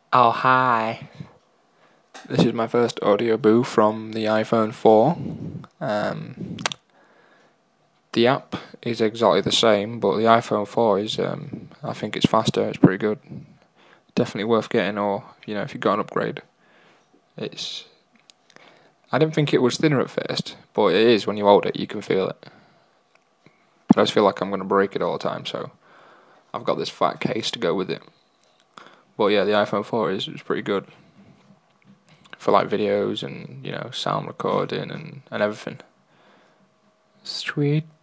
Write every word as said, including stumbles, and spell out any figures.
Oh, hi. This is my first audio boo from the iPhone four. Um, the app is exactly the same, but the iPhone four is, um, I think it's faster, it's pretty good. Definitely worth getting, or, you know, if you've got an upgrade. It's. I didn't think it was thinner at first, but it is when you hold it, you can feel it. But I just feel like I'm going to break it all the time, so I've got this fat case to go with it. But yeah, the iPhone four is, is pretty good for like videos and, you know, sound recording and, and everything. Sweet